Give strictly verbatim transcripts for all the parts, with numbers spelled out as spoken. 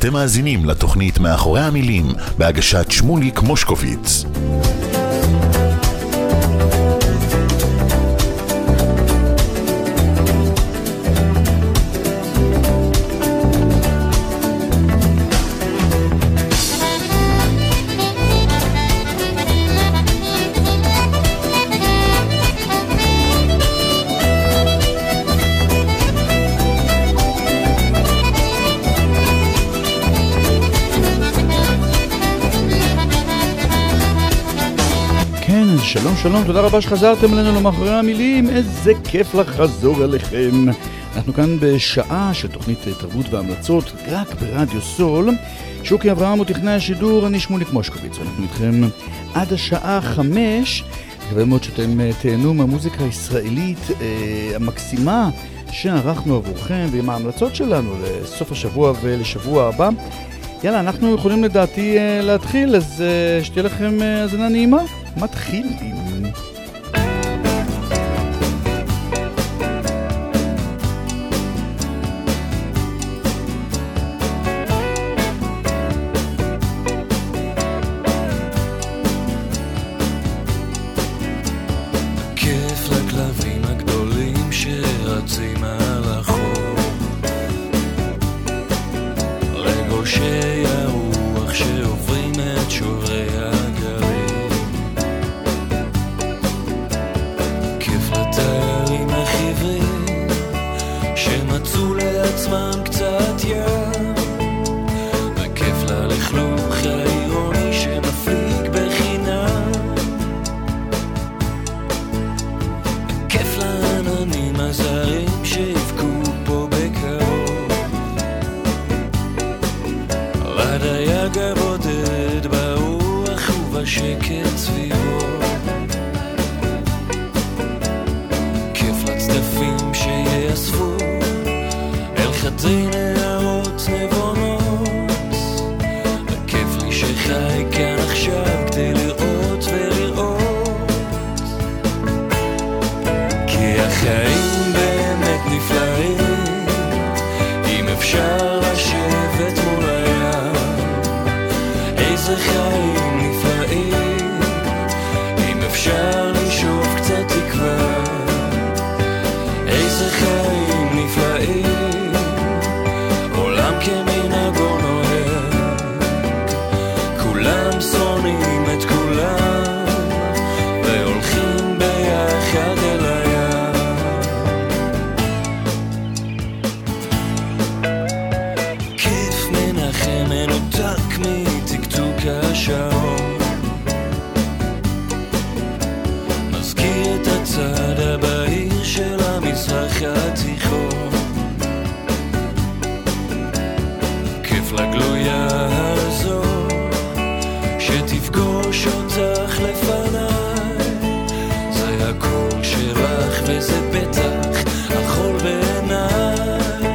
אתם מאזינים לתוכנית מאחורי המילים בהגשת שמוליק מושקוביץ. שלום שלום, תודה רבה שחזרתם אלינו למאחורי המילים, איזה כיף לחזור אליכם. אנחנו כאן בשעה של תוכנית תרבות והמלצות, רק ברדיו סול. שוקי אברהם הוא טכנאי השידור, אני שמוליק מושקוביץ, ואנחנו איתכם עד השעה חמש. מקווה מאוד שאתם תהנו מהמוזיקה הישראלית אה, המקסימה שערכנו עבורכם, ועם ההמלצות שלנו לסוף השבוע ולשבוע הבא. יאללה, אנחנו יכולים לדעתי אה, להתחיל, אז אה, שתהיה לכם אה, הזנה נעימה. מתחילים. כיף לכלבים הגדולים שרצים על החור, לגולשי הרוח שעוברים את שוברי הגלים, כיף לתיירים החיוורים שמצאו לעצמם קצת ים, וכיף ללכלוך העירוני שמפליג בחינם, כיף לעננים הזרים שיבקו פה בקרוב, לדייג הבודד ברוח ובשקט סביבו, כיף לצדפים שיאספו אל חדרי נערות נבונות, וכיף לי שחי כאן עכשיו כדי לראות ולראות, כי החיים באמת נפלאים אם אפשר לשבת מול הים, איזה חיים נפלאים אם אפשר לשאוף קצת תקווה, איזה חיים נפלאים עולם כמנהגו נוהג, כולם שונאים את כולם והולכים ביחד אל הים, כיף מנחם מנותק מתקתוק השעון, מזכיר את הצד הבהיר של המזרח התיכון, כיף לגלויה הזו שתפגוש אותך לפניי, זה הקול שלך וזה בטח החול בעיניי,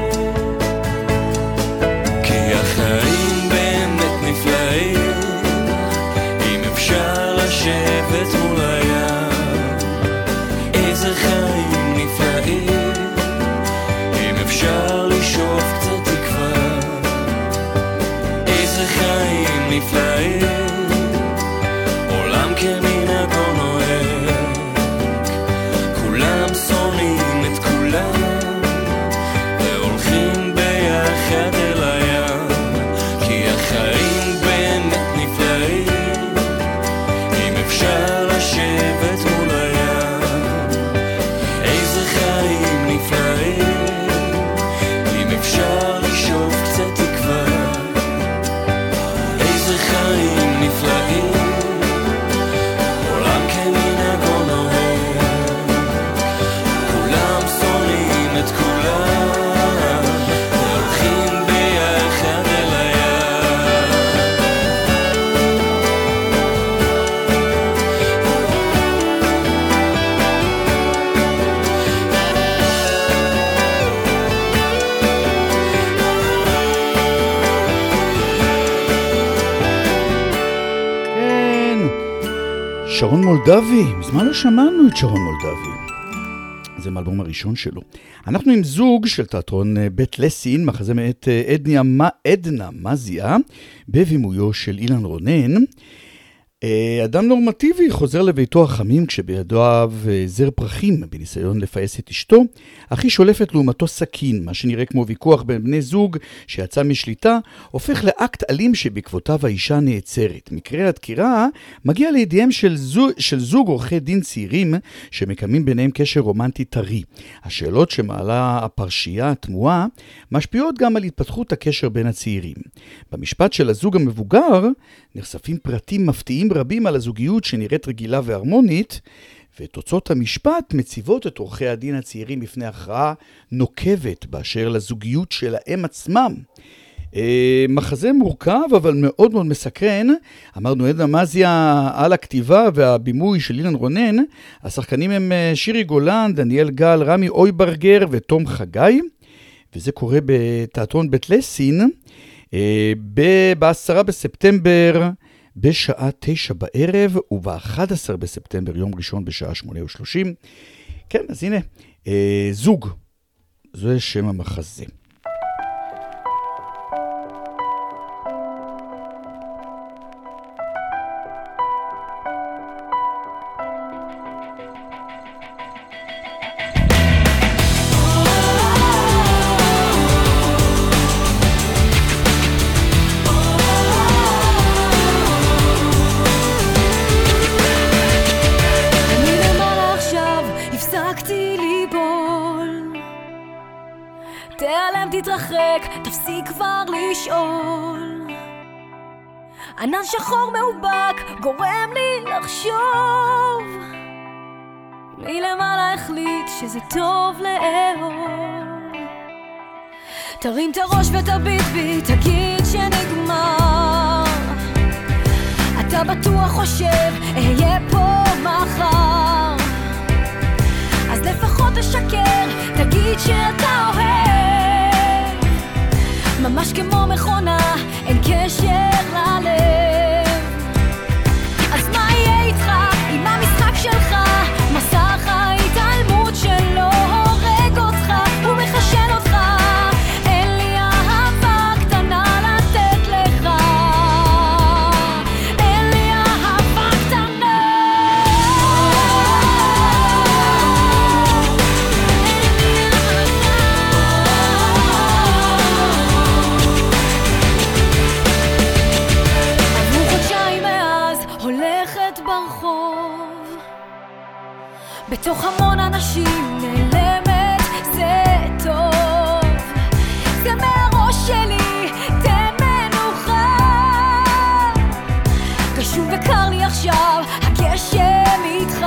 כי החיים באמת נפלאים אם אפשר לשבת מול הים, איזה חיים נפלאים אם אפשר לשאוף קצת תקווה, איזה חיים נפלאים עולם כמנהגו נוהג, כולם שונאים את כולם והולכים ביחד אל הים, כי החיים באמת נפלאים אם אפשר לשבת מול הים, איזה חיים נפלאים אם אפשר לשאוף קצת תקווה, איזה חיים נפלאים עולם כמנהגו נוהג, כולם שונאים את כולם והולכים ביחד אל הים. כן, שרון מולדבי, מזמן לא שמענו את שרון מולדבי. זה מאלבום הראשון שלו. אנחנו עם זוג של תיאטרון בית לסין, מחזה מאת עדנה, עדנה מזיה, בבימויו של אילן רונן. אדם נורמטיבי חוזר לביתו החמים כשבידיו זר פרחים בניסיון לפייס את אשתו, אך היא שולפת לעומתו סכין, מה שנראה כמו ויכוח בין בני זוג שיצא משליטה, הופך לאקט אלים שבעקבותיו האישה נעצרת. מקרה הדקירה מגיע לידיהם של זוג, של זוג עורכי דין צעירים שמקיימים ביניהם קשר רומנטי טרי. השאלות שמעלה הפרשייה התמוהה משפיעות גם על התפתחות הקשר בין הצעירים. במשפט של הזוג המבוגר נחשפים פרטים מפתיעים רבים על הזוגיות שנראית רגילה והרמונית, ותוצאות המשפט מציבות את עורכי הדין הצעירים בפני הכרעה נוקבת באשר לזוגיות שלהם עצמם. אה, מחזה מורכב אבל מאוד מאוד מסקרן. אמרנו עדנה מזיה על הכתיבה והבימוי של אילן רונן. השחקנים הם שירי גולן, דניאל גל, רמי אויברגר ותום חגי, וזה קורה בתיאטרון בית לסין ב-עשרה בספטמבר בשעה תשע בערב, וב-אחד עשר בספטמבר יום ראשון בשעה שמונה ושלושים. כן, אז הנה, אה, זוג, זה שם המחזה. תתרחק, תפסיק כבר לשאול. ענן שחור מאובק גורם לי לחשוב, מלמעלה החליט שזה טוב לאהוב. תרים את הראש ותביט בי, תגיד שנגמר. אתה בטוח חושב אהיה פה מחר, אז לפחות תשקר, תגיד שאתה אוהב. ממש כמו מכונה, אין קשר ללב. אז מה יהיה איתך, עם המשחק שלך? מסך ההתעלמות שלו הורג אותך ומחשל אותך. אין לי אהבה קטנה לתת לך, אין לי אהבה קטנה. בתוך המון אנשים נעלמת, זה טוב. זה מהראש שלי, תן מנוחה. גשום וקר לי עכשיו, הגשם איתך.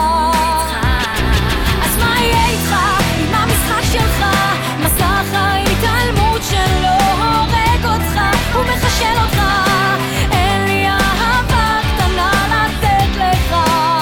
אז מה יהיה איתך, עם המשחק שלך? מסך ההתעלמות שלו הורג אותך ומחשל אותך. אין לי אהבה קטנה לתת לך,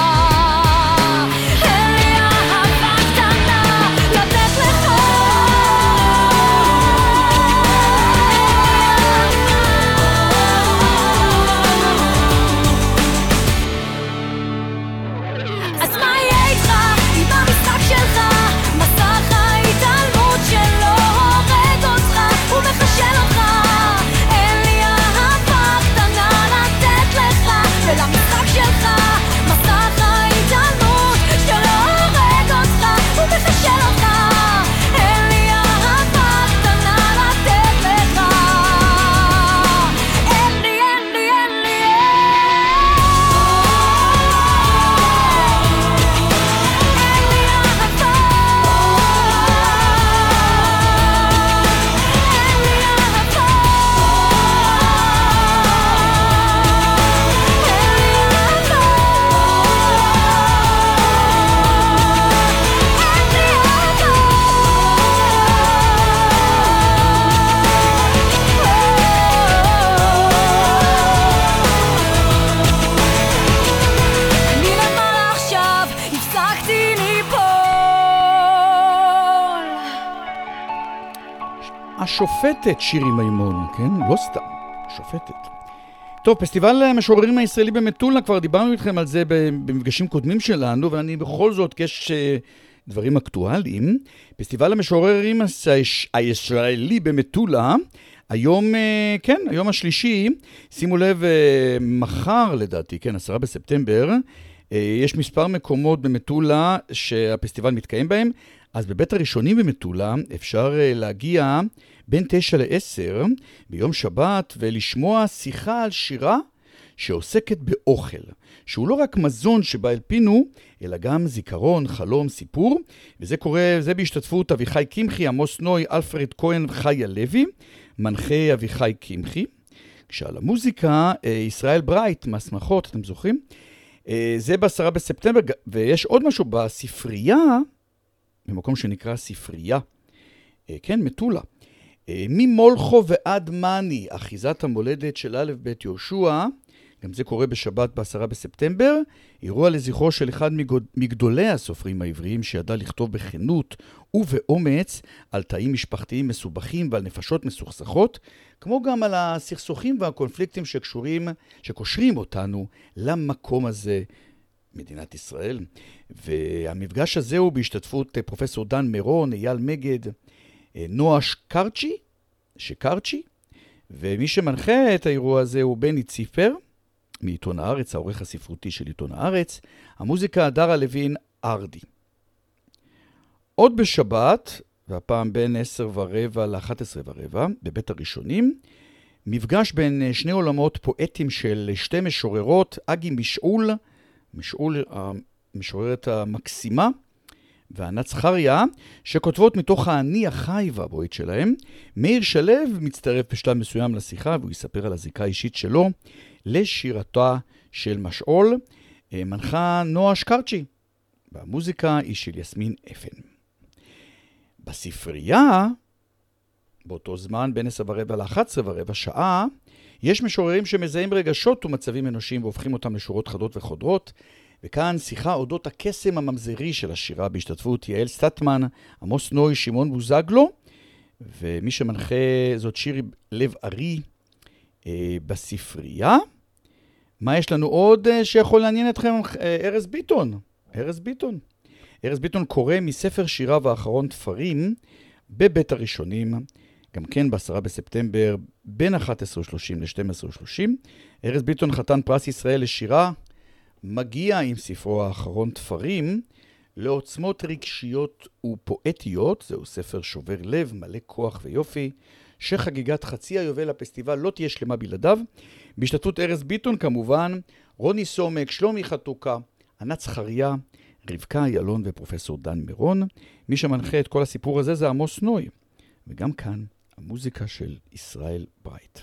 השופטת שירי מימון, כן? לא סתם, שופטת. טוב, פסטיבל המשוררים הישראלי במטולה, כבר דיברנו איתכם על זה במפגשים קודמים שלנו, ואני בכל זאת, יש דברים אקטואליים. פסטיבל המשוררים הישראלי במטולה, היום, כן, היום השלישי, שימו לב, מחר לדעתי, כן, עשרה בספטמבר, יש מספר מקומות במטולה שהפסטיבל מתקיים בהם, אז בבית הראשונים במטולה אפשר להגיע בין תשע לעשר ביום שבת ולשמוע שיחה על שירה שעוסקת באוכל, שהוא לא רק מזון שבא אל פינו, אלא גם זיכרון, חלום, סיפור, וזה קורה, זה בהשתתפות אביחי קמחי, עמוס נוי, אלפרד כהן, חיה לוי, מנחה אביחי קמחי. כשעל המוזיקה, ישראל ברייט, מהסמכות, אתם זוכרים? זה בעשרה בספטמבר, ויש עוד משהו בספרייה, במקום שנקרא ספרייה, כן, מטולה. ממולכו ועד מני, אחיזת המולדת של א' ב' יהושע, גם זה קורה בשבת בעשרה בספטמבר, אירוע לזכרו של אחד מגדולי הסופרים העבריים שידע לכתוב בכנות ובאומץ על תאים משפחתיים מסובכים ועל נפשות מסוכסכות, כמו גם על הסכסוכים והקונפליקטים שקשורים, שקושרים אותנו למקום הזה, מדינת ישראל. והמפגש הזה הוא בהשתתפות פרופסור דן מירון, אייל מגד, נועה שקרצ'י, שקרצ'י, ומי שמנחה את האירוע הזה הוא בני ציפר, מעיתון הארץ, העורך הספרותי של עיתון הארץ, המוזיקה דרה לוין ארדי. עוד בשבת, והפעם בין עשר ורבע ל-אחת עשרה ורבע, בבית הראשונים, מפגש בין שני עולמות פואטים של שתי משוררות, אגי משעול, משעול המשוררת המקסימה, וענת זכריה, שכותבות מתוך האני החי והבועט שלהם. מאיר שלו מצטרף בשלב מסוים לשיחה, והוא יספר על הזיקה האישית שלו לשירתה של משעול. מנחה נועה שקרצ'י, והמוזיקה היא של יסמין אפן. בספרייה, באותו זמן, בין עשר ורבע ל-אחת עשרה ורבע שעה, יש משוררים שמזהים רגשות ומצבים אנושיים והופכים אותם לשורות חדות וחודרות, וכאן שיחה אודות הקסם הממזרי של השירה בהשתתפות יעל סטטמן, עמוס נוי, שמעון בוזגלו, ומי שמנחה זאת שירי לב ארי אה, בספרייה. מה יש לנו עוד אה, שיכול לעניין אתכם? אה, ארז ביטון. ארז ביטון. ארז ביטון קורא מספר שיריו האחרון תפרים בבית הראשונים, גם כן בעשרה בספטמבר, בין אחת עשרה ושלושים ל-שתים עשרה ושלושים. ארז ביטון חתן פרס ישראל לשירה, מגיע עם ספרו האחרון תפרים לעוצמות רגשיות ופואטיות. זהו ספר שובר לב, מלא כוח ויופי, שחגיגת חצי היובל לפסטיבל לא תהיה שלמה בלעדיו. בהשתתפות ארז ביטון כמובן, רוני סומק, שלומי חתוקה, ענת זכריה, רבקה ילון ופרופסור דן מירון. מי שמנחה את כל הסיפור הזה זה עמוס נוי, וגם כאן המוזיקה של ישראל ברייט.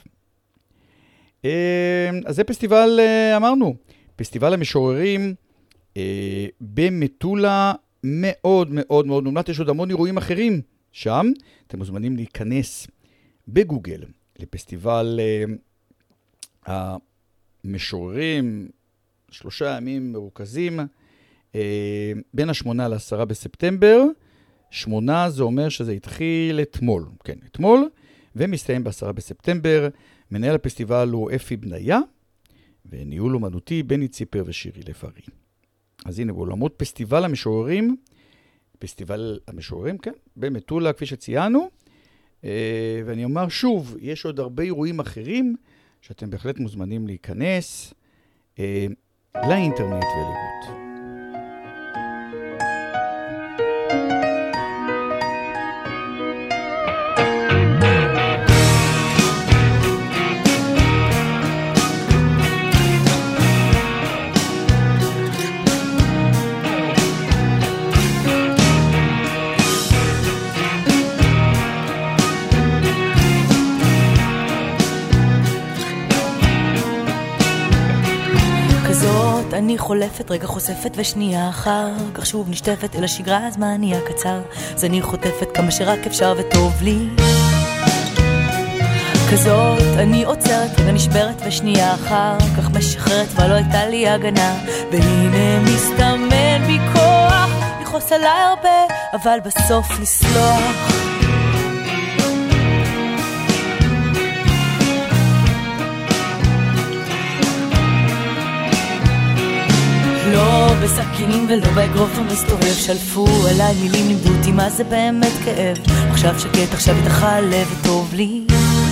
אז זה פסטיבל, אמרנו, פסטיבל המשוררים אה, במטולה, מאוד מאוד מאוד מומלץ. יש עוד המון אירועים אחרים שם. אתם מוזמנים להיכנס בגוגל לפסטיבל אה, המשוררים, שלושה ימים מרוכזים, אה, בין השמונה לעשרה בספטמבר. שמונה זה אומר שזה התחיל אתמול, כן, אתמול, ומסתיים בעשרה בספטמבר. מנהל הפסטיבל הוא אפי בניה, וניהול אומנותי בני ציפר ושירי לפרי. אז הנה, בעולמות פסטיבל המשוררים, פסטיבל המשוררים, כן, במטולה, כפי שציינו, ואני אומר שוב, יש עוד הרבה אירועים אחרים, שאתם בהחלט מוזמנים להיכנס לאינטרנט ולראות. אני חולפת, רגע חושפת ושנייה אחר כך שוב נשטפת אל השגרה, הזמן נהיה קצר, אז אני חוטפת כמה שרק אפשר וטוב לי. כזאת אני עוצרת, רגע נשברת ושנייה אחר כך משחררת, ולא הייתה לי הגנה, והנה מסתמן בי כוח לכעוס עליי הרבה, אבל בסוף לסלוח. לא בסכינים ולא באגרוף המסתובב. שלפו עליי מילים, לימדו אותי מה זה באמת כאב. עכשיו שקט, עכשיו איתך הלב וטוב לי.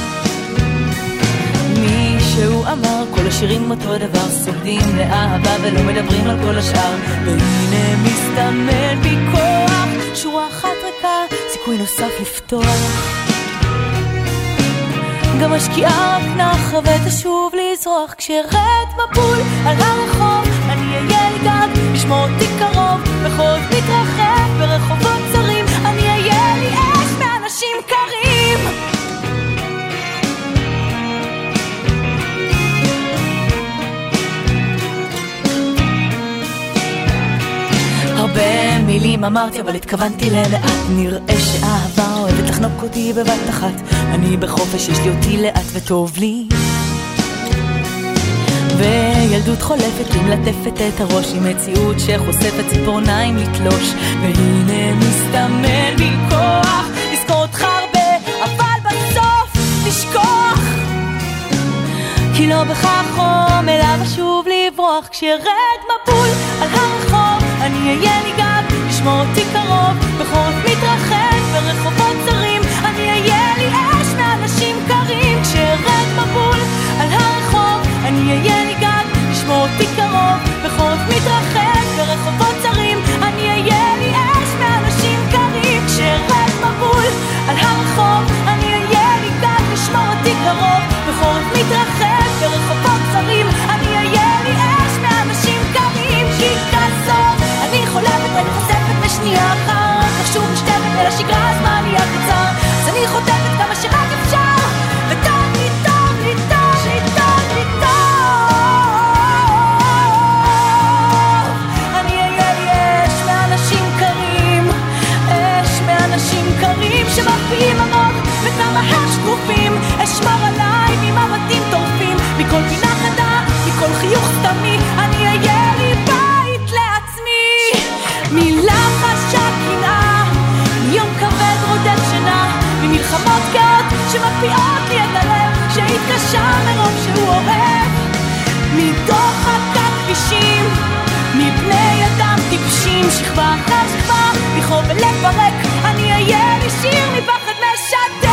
מישהו אמר כל השירים אותו דבר, סוגדים לאהבה ולא מדברים על כל השאר. והנה מסתמן בי כוח, שורה אחת ריקה, סיכוי נוסף לפתוח. גם השקיעה רק נחה ותשוב לזרוח. כשרד מבול על הרחוב אני אהיה לי גג, לשמור אותי קרוב בחוף מתרחב ברחובות צרים. אני אהיה לי אש מאנשים קרים. הרבה מילים אמרתי אבל התכוונתי ללאט. נראה שאהבה אוהבת לחנוק אותי בבת אחת. אני בחופש, יש לי אותי לאט וטוב לי. וילדות חולפת לי מלטפת את הראש עם מציאות שחושפת ציפורניים לתלוש. והנה מסתמן בי כוח לזכור אותך הרבה אבל בסוף לשכוח. כי לא בכך חום אליו אשוב לברוח. כשרד מבול על הרחוב אני אהיה לי גב, לשמור אותי קרוב בחורף מתרחב ברחובות צרים. אני אהיה לי אש מאנשים קרים. כשרד מבול על הרחוב אני אהיה לי גב, לשמור אותי קרוב בחורף מתרחב ברחובות צרים. אני אהיה לי אש מאנשים קרים. כשרד מבול על הרחוב אני אהיה לי גב, לשמור אותי קרוב בחורף מתרחב ברחובות צרים. אני אהיה לי אש מאנשים קרים. כי כזאת אני חולבת, אני חושפת בשנייה אחת. כך שוב משתפת אל השגרה, הזמן יהיה קצר. אז אני חוטפת כמה שרק אפשר. וטוב לי, טוב לי, טוב לי, טוב לי, טוב. אני אהיה לי אש מאנשים קרים. אש מאנשים קרים שמקפיאים עמוק וכמה הם שקופים. אשמר עליי ממבטים טורפים, מכל פינה חדה, מכל חיוך סתמי. אני אהיה לי בית לעצמי. מלחש הקנאה, מיום כבד רודף שינה, ממלחמות גאות שמקפיאות לי את הלב שהתקשה מרוב שהוא אוהב. מדוחק הכבישים, מבני אדם טיפשים, שכבה אחר שכבה, לכאוב ולפרק. אני אהיה לי שיר מפחד משתק.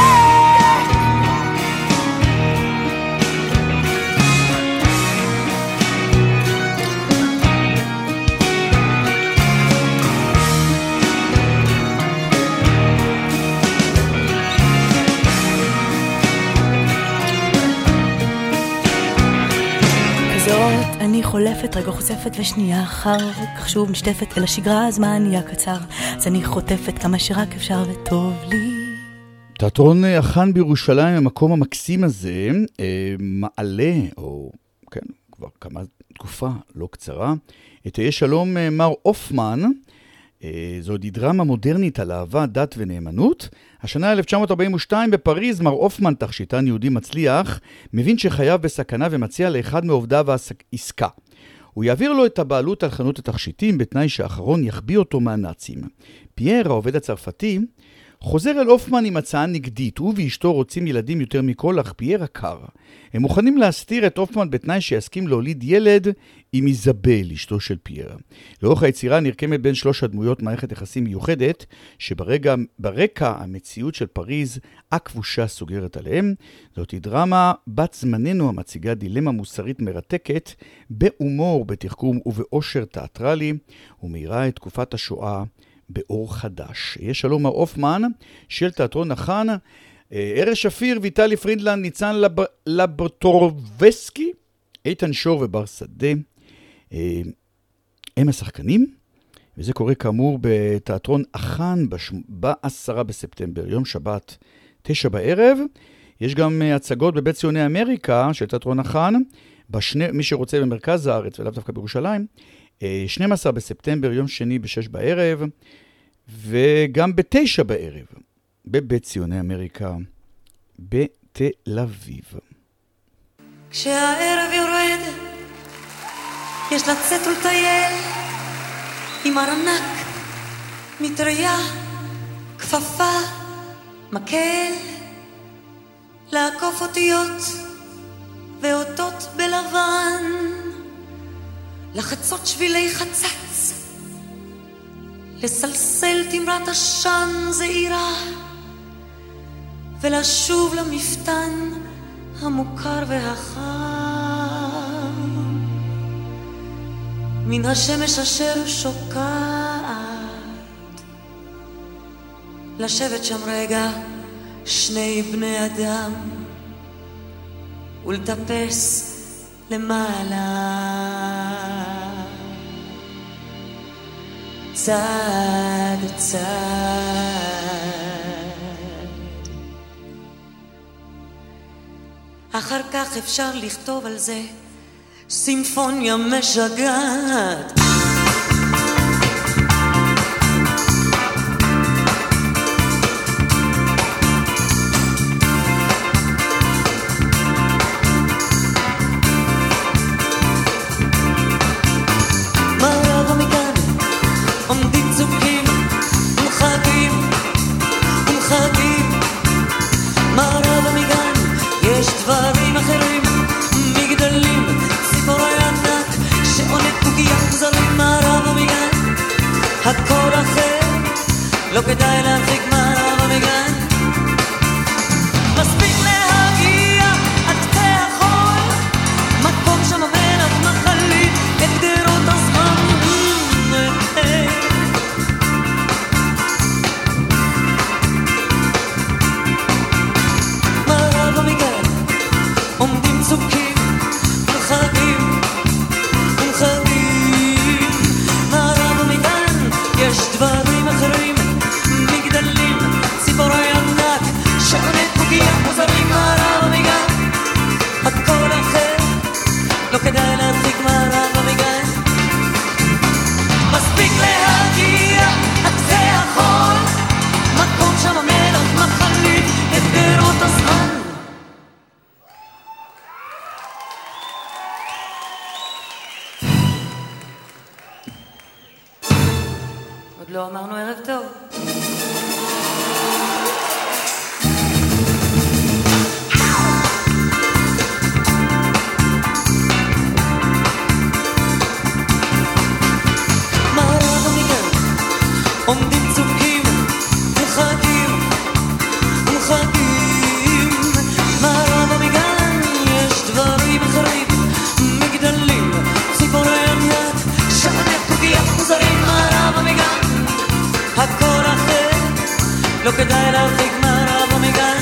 אני חולפת, רגע חושפת ושנייה אחר כך שוב משתפת אל השגרה, הזמן יהיה קצר. אז אני חוטפת כמה שרק אפשר וטוב לי. תיאטרון החאן בירושלים, המקום המקסים הזה, מעלה, או כן, כבר כמה תקופה לא קצרה, את תהיה שלום מר אופמן. זו דרמה מודרנית על אהבה, דת ונאמנות. השנה אלף תשע מאות ארבעים ושתיים בפריז, מר אופמן, תכשיטן יהודי מצליח, מבין שחייו בסכנה ומציע לאחד מעובדיו עסקה. הוא יעביר לו את הבעלות על חנות התכשיטים בתנאי שהאחרון יחביא אותו מהנאצים. פייר, העובד הצרפתי, חוזר אל אופמן עם הצעה נגדית. הוא ואשתו רוצים ילדים יותר מכל, אך פייר הקר. הם מוכנים להסתיר את אופמן בתנאי שיסכים להוליד ילד עם איזבל, אשתו של פייר. לאורך היצירה נרקמת בין שלוש הדמויות מערכת יחסים מיוחדת, שברקע ברקע המציאות של פריז הכבושה סוגרת עליהם. זאת היא דרמה בת זמננו המציגה דילמה מוסרית מרתקת, בהומור, בתחכום ובאושר תיאטרלי, ומאירה את תקופת השואה באור חדש. יש שלום מר אופמן של תיאטרון החאן, ארז שפיר, ויטלי פרידלנד, ניצן לב... לבטורובסקי, איתן שור ובר שדה הם השחקנים, וזה קורה כאמור בתיאטרון החאן בעשרה בספטמבר, יום שבת, תשע בערב. יש גם הצגות בבית ציוני אמריקה של תיאטרון החאן, בשני, מי שרוצה במרכז הארץ ולאו דווקא בירושלים, שנים עשר בספטמבר, יום שני בשש בערב, וגם בתשע בערב, בבית ציוני אמריקה, בתל אביב. כשהערב יורד, יש לצאת ולטייל, עם ארנק, מטריה, כפפה, מקל, לעקוף אותיות ואותות בלבן, לחצות שבילי חצץ לסלסל תמרת עשן זעירה, ולשוב למפתן המוכר והחם, מן השמש אשר שוקעת, לשבת שם רגע שני בני אדם, ולטפס למעלה, צד צד. אחר כך אפשר לכתוב על זה סימפוניה משגעת. מערבה מכאן עומדים צוקים ומחכים ומחכים, מערבה מכאן יש דברים אחרים, מגדלים, ציפורי ענק שעונק קוקיה מוזרים, מערבה מכאן הכל אחר, לא כדאי להרחיק מערבה מכאן, מספיק להגיע עד קצה החול, מקום שם המלח מחליט את גדרות הזמן. מערבה מכאן עומדים צוקים ומחכים ומחכים, מערבה מכאן יש דברים אחרים, מגדלים, ציפורי ענק שעונק קוקיה מוזרים, מערבה מכאן הכל אחר, לא כדאי להרחיק מערבה מכאן, מספיק להגיע עד קצה החול, מקום שם המלח מחליט את גדרות הזמן. עוד לא אמרנו ערב טוב. מערבה מכאן עומדים צוקים ומחכים ומחכים, מערבה מכאן יש דברים אחרים, מגדלים, ציפורי ענק שעונק קוקיה מוזרים, מערבה מכאן הכל אחר, לא כדאי להרחיק מערבה מכאן,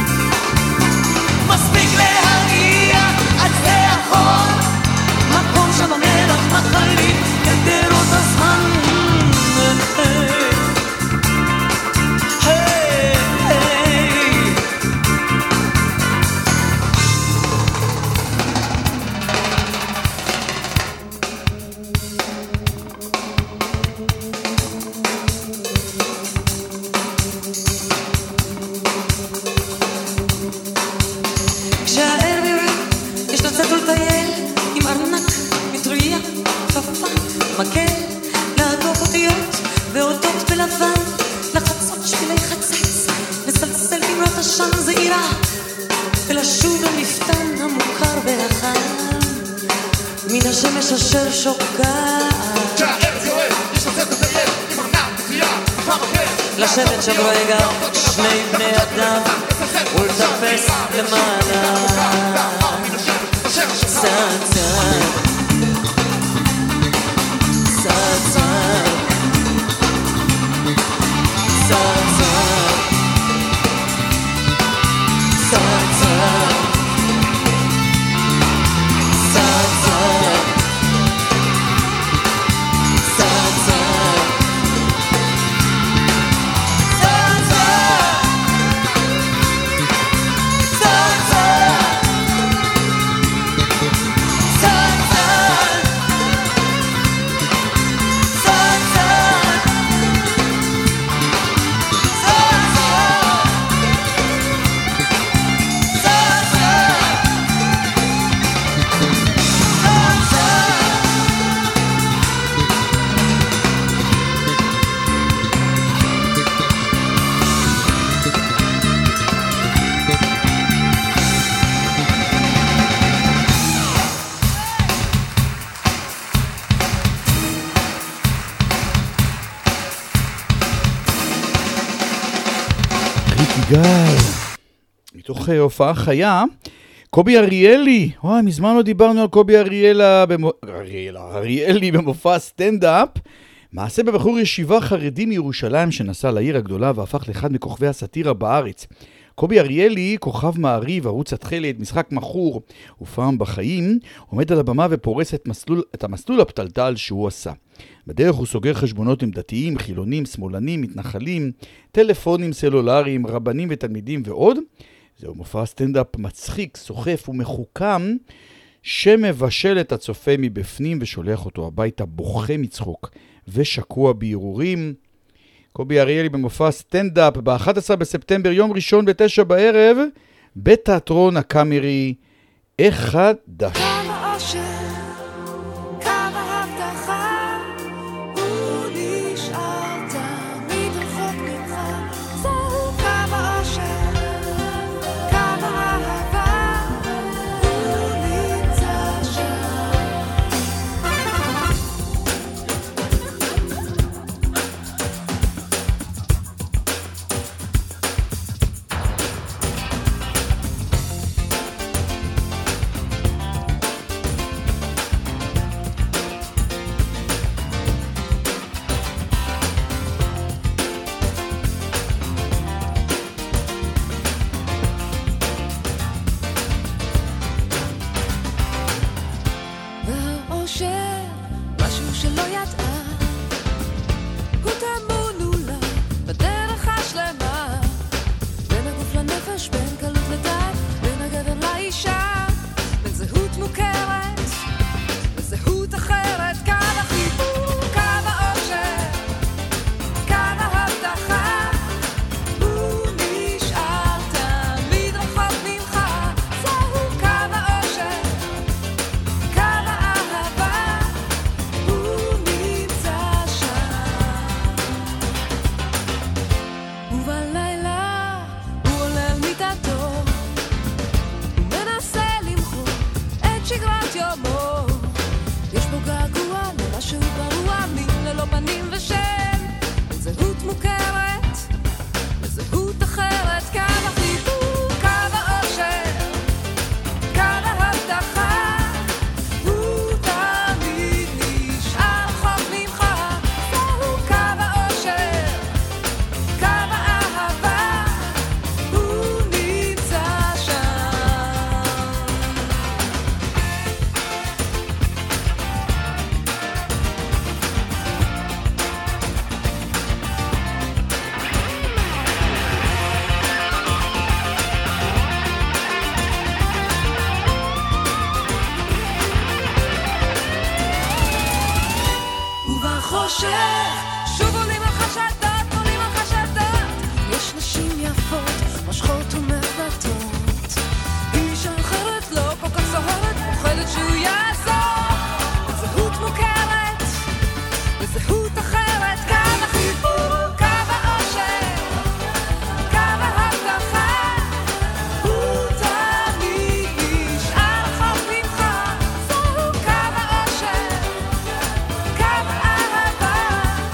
מספיק להגיע עד קצה החול, מקום שם המלח מחליט את גדרות הזמן. כשהערב יורד יש לצאת ולטייל עם ארנק, מטריה, כפפה, מקל, לעקוף אותיות ואותות בלבן, לחצות שבילי חצץ, לסלסל תמרת עשן זעירה, ולשוב למפתן המוכר והחם, מן השמש אשר שוקעת, לשבת שם רגע שני בני אדם ולטפס למעלה, צד צד צד צד צד צד צד צד גל. מתוך הופעה חיה, קובי אריאלי. וואי, מזמן לא דיברנו על קובי אריאלה במו... אריאלה, אריאלי במופע סטנדאפ. מעשה בבחור ישיבה חרדי מירושלים שנסע לעיר הגדולה והפך לאחד מכוכבי הסאטירה בארץ. קובי אריאלי, כוכב מעריב, ערוץ התכלת, משחק מחור ופעם בחיים, עומד על הבמה ופורס את, מסלול, את המסלול הפתלתל שהוא עשה. בדרך הוא סוגר חשבונות עם דתיים, חילונים, שמאלנים, מתנחלים, טלפונים סלולריים, רבנים ותלמידים ועוד. זהו מופע סטנדאפ מצחיק, סוחף ומחוכם, שמבשל את הצופה מבפנים ושולח אותו הביתה בוכה מצחוק ושקוע בהירורים. קובי אריאלי במופע סטנדאפ ב-אחד עשר בספטמבר, יום ראשון בתשע בערב, בתיאטרון הקאמרי החדש. כמה אושר, כמה הבטחה, הוא נשאר תמיד רחוק ממך. זהו כמה אושר, כמה אהבה, הוא נמצא שם. כמה אהבה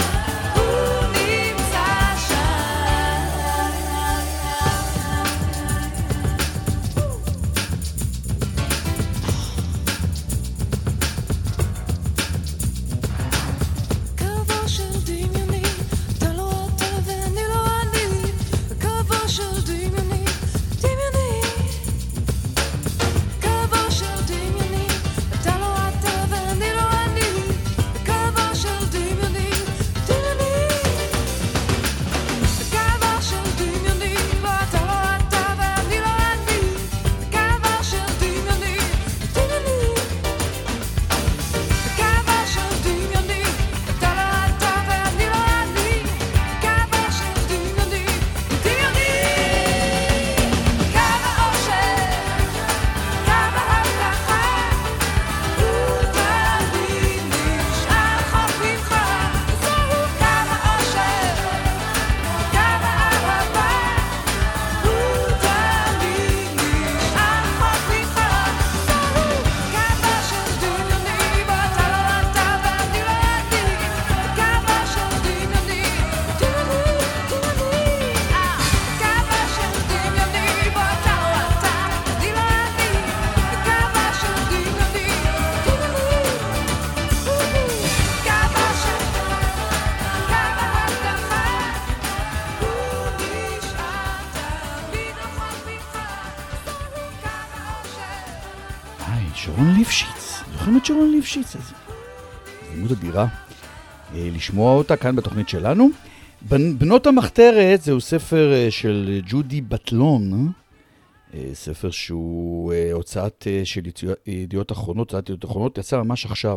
וואי, שרון ליפשיץ. זוכרים את שרון ליפשיץ? איזה דמות אדירה. לשמוע אותה כאן בתוכנית שלנו. בנות המחתרת זהו ספר של ג'ודי בטלון, ספר שהוא הוצאת של ידיעות אחרונות, הוצאת ידיעות אחרונות, יצא ממש עכשיו,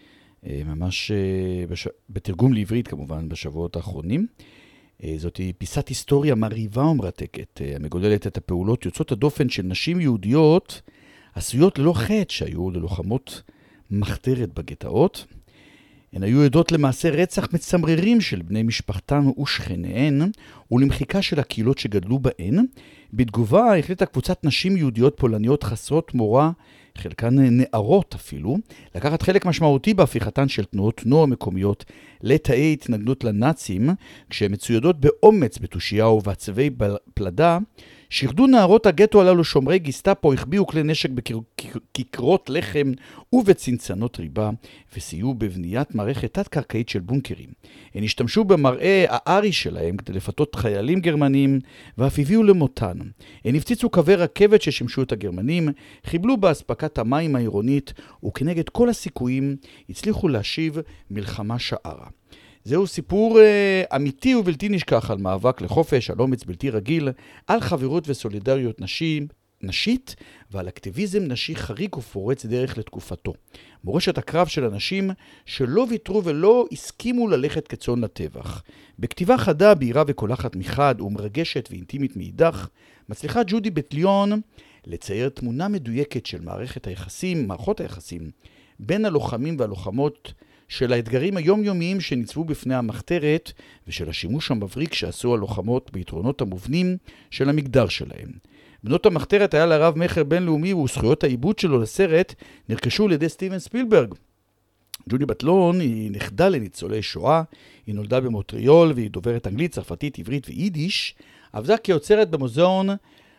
ממש בתרגום לעברית כמובן בשבועות האחרונים. זאת היא פיסת היסטוריה מרהיבה ומרתקת, המגוללת את הפעולות יוצאות הדופן של נשים יהודיות עשויות ללא חטא שהיו ללוחמות מחתרת בגטאות. הן היו עדות למעשה רצח מצמררים של בני משפחתן ושכניהן, ולמחיקה של הקהילות שגדלו בהן. בתגובה החליטה קבוצת נשים יהודיות פולניות חסרות מורא, חלקן נערות אפילו, לקחת חלק משמעותי בהפיכתן של תנועות נוער מקומיות לתאי התנגדות לנאצים, כשהן מצוידות באומץ בתושייה ובעצבי פלדה. שירדו נערות הגטו הללו שומרי גיסטאפו, החביאו כלי נשק בכיכרות לחם ובצנצנות ריבה, וסייעו בבניית מערכת תת-קרקעית של בונקרים. הן השתמשו במראה הארי שלהם כדי לפתות חיילים גרמנים, ואף הביאו למותן. הן הפציצו קווי רכבת ששימשו את הגרמנים, חיבלו באספקת המים העירונית, וכנגד כל הסיכויים הצליחו להשיב מלחמה שערה. זהו סיפור uh, אמיתי ובלתי נשכח על מאבק לחופש, על אומץ בלתי רגיל, על חברות וסולידריות נשים, נשית ועל אקטיביזם נשי חריג ופורץ דרך לתקופתו. מורשת הקרב של אנשים שלא ויתרו ולא הסכימו ללכת כצאן לטבח. בכתיבה חדה, בהירה וקולחת מחד ומרגשת ואינטימית מאידך, מצליחה ג'ודי בטליון לצייר תמונה מדויקת של מערכת היחסים, מערכות היחסים, בין הלוחמים והלוחמות, של האתגרים היומיומיים שניצבו בפני המחתרת ושל השימוש המבריק שעשו הלוחמות ביתרונות המובנים של המגדר שלהם. בנות המחתרת היה לרב מחר בינלאומי וזכויות העיבוד שלו לסרט נרכשו על ידי סטיבן ספילברג. ג'ודי בטלון היא נכדה לניצולי שואה, היא נולדה במוטריול והיא דוברת אנגלית, צרפתית, עברית ויידיש, עבדה כיוצרת במוזיאון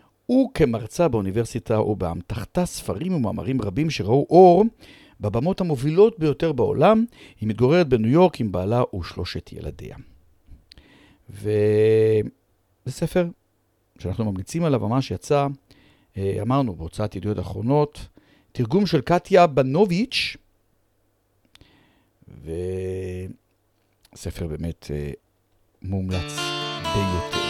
וכמרצה באוניברסיטה ובאמתחתה ספרים ומאמרים רבים שראו אור בבמות המובילות ביותר בעולם. היא מתגוררת בניו יורק עם בעלה ושלושת ילדיה. וזה ספר שאנחנו ממליצים עליו, ממש יצא, אמרנו, בהוצאת ידיעות אחרונות, תרגום של קטיה בנוביץ', וספר באמת מומלץ ביותר.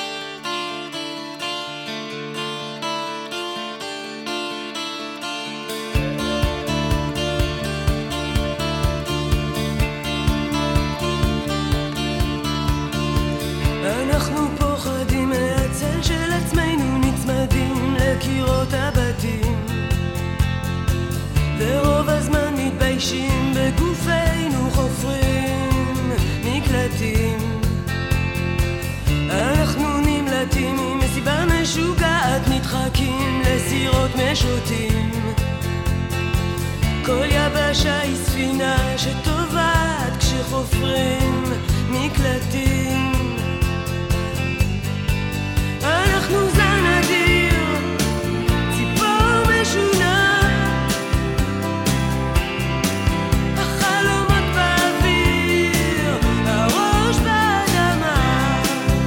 קירות הבתים ורוב הזמן מתביישים בגופנו, חופרים מקלטים. אנחנו נמלטים ממסיבה משוגעת, נדחקים לסירות משוטים. כל יבשה היא ספינה שטובעת כשחופרים מקלטים. אנחנו זן אדיר, משונה, החלומות באוויר, הראש באדמה.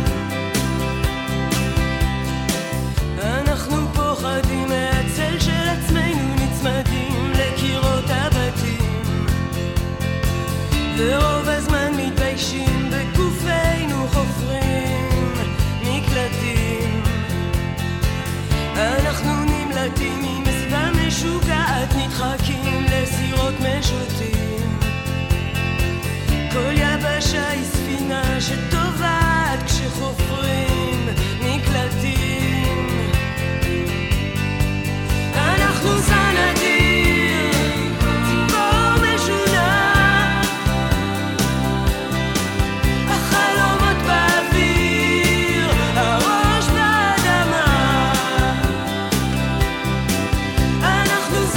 אנחנו פוחדים מהצל של עצמנו, נצמדים לקירות הבתים ורוב הזמן מתביישים בגופנו, חופרים מקלטים. אנחנו נמלטים ממסיבה משוגעת, נדחקים לסירות משוטים. כל יבשה היא ספינה שטובעת כשחופרים מקלטים. אנחנו זן אדיר, ציפור משונה, החלומות באוויר, הראש באדמה. אנחנו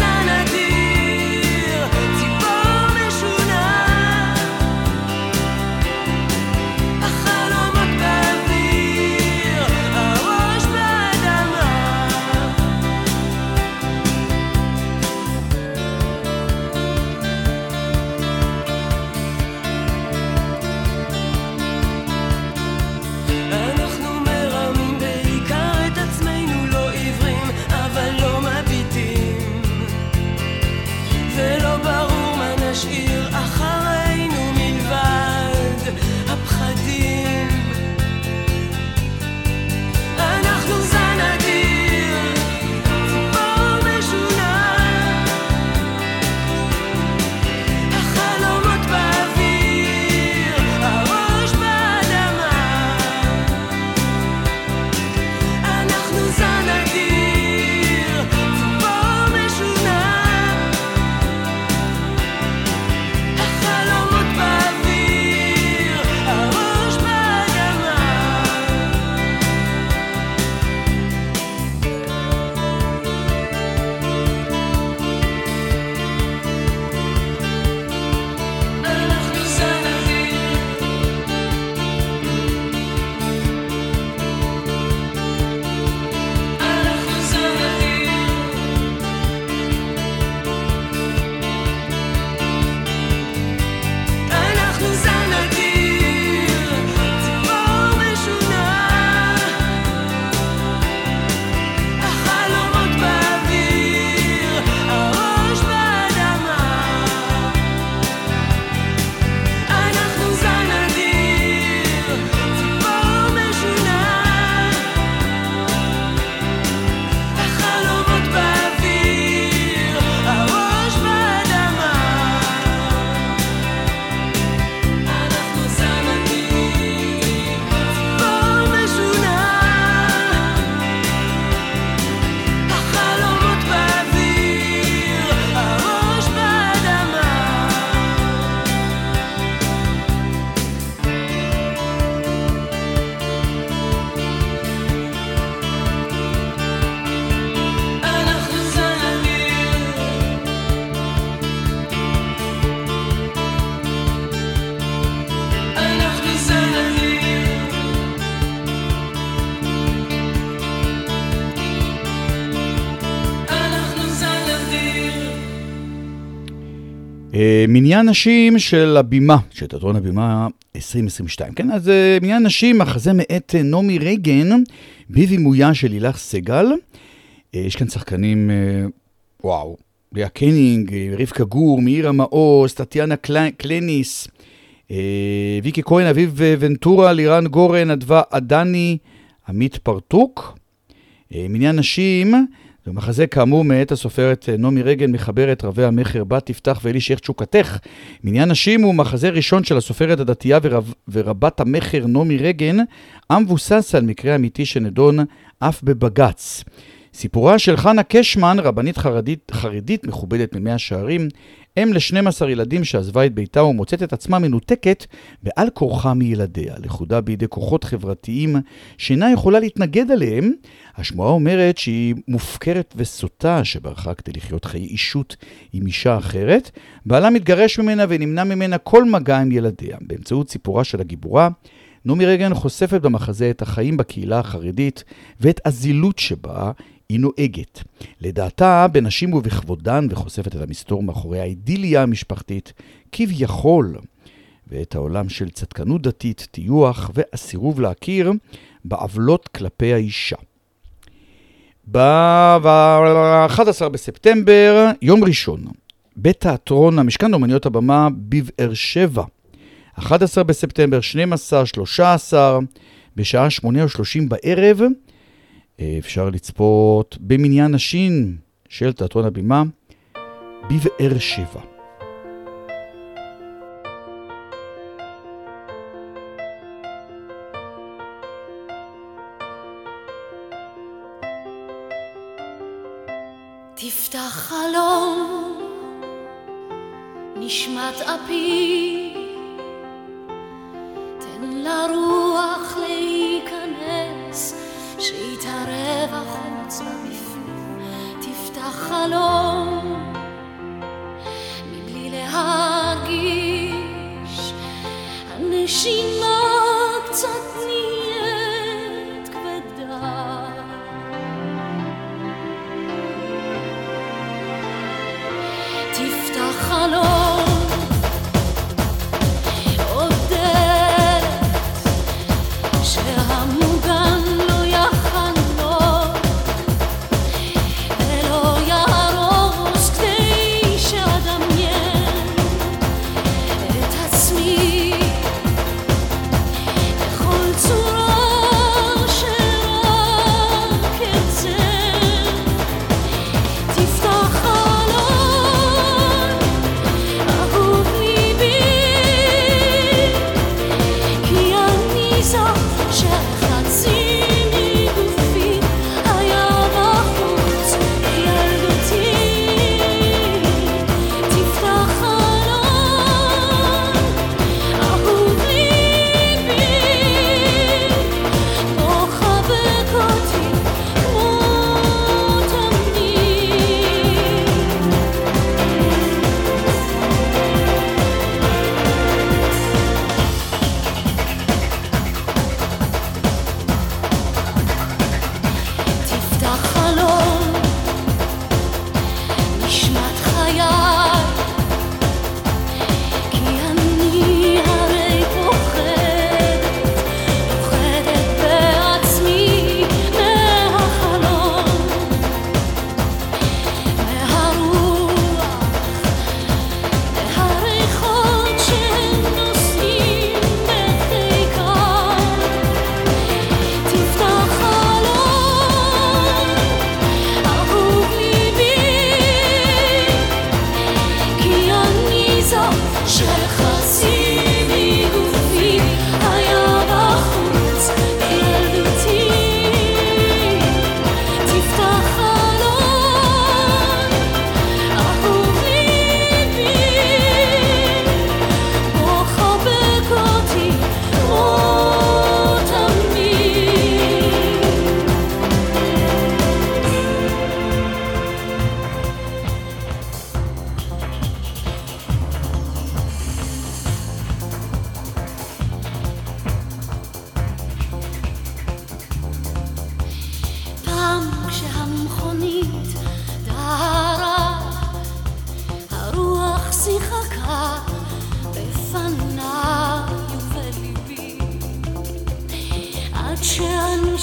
מניין נשים של הבימה, של תיאטרון הבימה עשרים עשרים ושתיים. כן, אז מניין נשים, מחזה מאת נעמי רייגן, בבימויה של לילך סגל. יש כאן שחקנים, וואו, ליה קנינג, רבקה גור, מאירה מעוז, טטיאנה קלניס, ויקי כהן, אביב ונטורה, לירן גורן, אדווה עדני, עמית פרטוק. מניין נשים, זה מחזה כאמור מאת הסופרת נעמי רייגן, מחברת רבי המחר בת תפתח ואלי שייך תשוקתך. מניין נשים הוא מחזה ראשון של הסופרת הדתייה ורב, ורבת המחר נעמי רייגן, המבוסס על מקרה אמיתי שנדון אף בבגץ. סיפורה של חנה קשמן, רבנית חרדית, חרדית מכובדת ממאה שערים, אם ל-שנים עשר ילדים שעזבה את ביתה ומוצאת את עצמה מנותקת בעל כורחה מילדיה, לכודה בידי כוחות חברתיים שאינה יכולה להתנגד עליהם. השמועה אומרת שהיא מופקרת וסוטה שברחה כדי לחיות חיי אישות עם אישה אחרת. בעלה מתגרש ממנה ונמנע ממנה כל מגע עם ילדיה. באמצעות סיפורה של הגיבורה, נעמי רייגן חושפת במחזה את החיים בקהילה החרדית ואת הזילות שבה היא נוהגת. לדעתה בנשים ובכבודן, וחושפת את המסתור מאחורי האידיליה המשפחתית כביכול, ואת העולם של צדקנות דתית, טיוח והסירוב להכיר בעוולות כלפי האישה. ב-אחד עשר בספטמבר, יום ראשון, בתיאטרון המשכן לאמנויות הבמה בבאר שבע. אחד עשר בספטמבר, שנים עשר, שלושה עשר, בשעה שמונה ושלושים בערב, אפשר לצפות במניין נשים של תיאטרון הבימה בבאר שבע. תפתח חלום נשמת אפי, תן לרוח להיכנס, שיתערב החוץ בפנים. תפתח חלום מבלי להרגיש, הנשימה קצת נהיית כבדה. תפתח חלום עוד דלת שהמוגן לא יחנות ולא ירוס, כדי שאדמיין את עצמי בכל צורה שרק ארצה. תפתח חלום